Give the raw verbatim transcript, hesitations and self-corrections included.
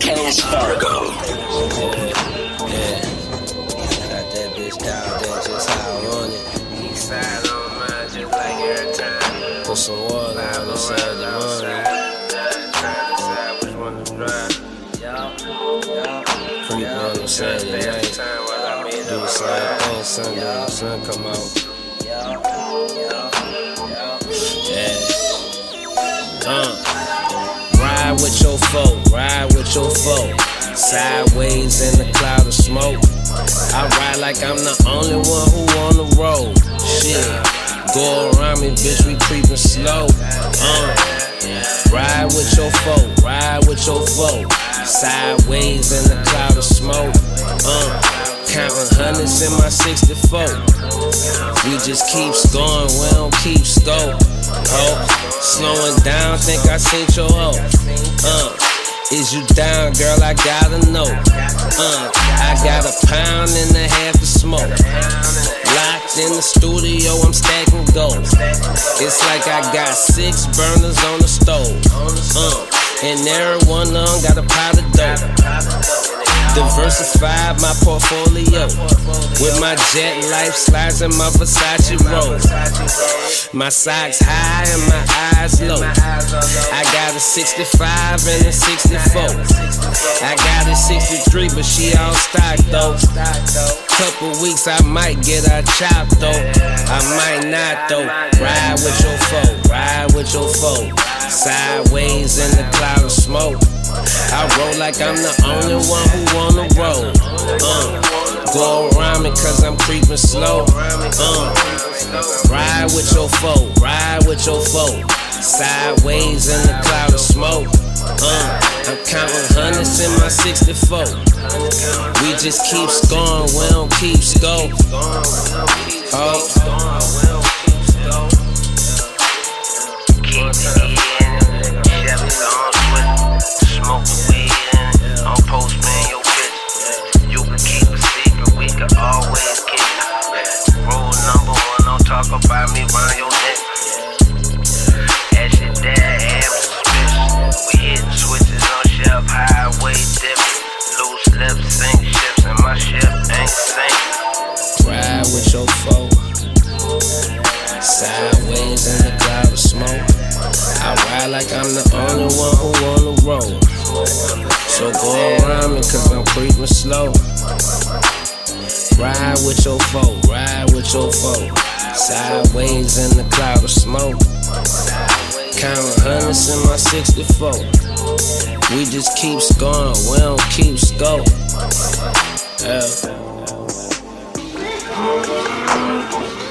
Cash Virgo. Yeah, yeah. Got that bitch down there just how I want it. East side on mine just like every time. Put some water on the side of the money. Trying to decide which one to drive. Creep on the side of the night. Do the same thing Sunday when the sun come out. Yeah. Uh. Ride with your foe, ride with your foe. Sideways in the cloud of smoke. I ride like I'm the only one who on the road. Shit, go around me, bitch, we creepin' slow. Uh, ride with your foe, ride with your foe. Sideways in the cloud of smoke. Uh, counting hundreds in my sixty-four. We just keep going, we don't keep scope. Oh, slowing down, think I seen your hoe. Uh, is you down, girl? I gotta know. Uh, I got a pound and a half of smoke. Locked in the studio, I'm stacking gold. It's like I got six burners on the stove. Uh, and every one of them got a pot of dope. Diversified my portfolio with my jet life slides and my Versace rolls. My socks high and my eyes low. I got a sixty-five and a sixty-four. I got a sixty-three, but she all stocked though. Couple weeks I might get her chopped though. I might not though. Ride with your foe, ride with your foe. Sideways in the cloud of smoke. I roll like I'm the only one who on the road. Uh, go around me cause I'm creeping slow. Uh, ride with your foe, ride with your foe. Sideways in the cloud of smoke. Uh, I'm counting hundreds in my sixty-four. We just keep scoring, we don't keep score. Oh. Smoking weed and on post, man, your bitch. You can keep a secret, we can always keep it. Rule number one, don't talk about me round your neck. That shit there, have suspicious. We hitting switches on shelf, highway dipping. Loose lips, sink ships, and my ship ain't sinking. Ride with your foe. Sideways in the cloud of smoke. I ride like I'm the only one who on the road. So go around me cause I'm creeping slow. Ride with your foe, ride with your foe. Sideways in the cloud of smoke. Counting hundreds in my sixty-four. We just keep scoring, we don't keep score. Yeah.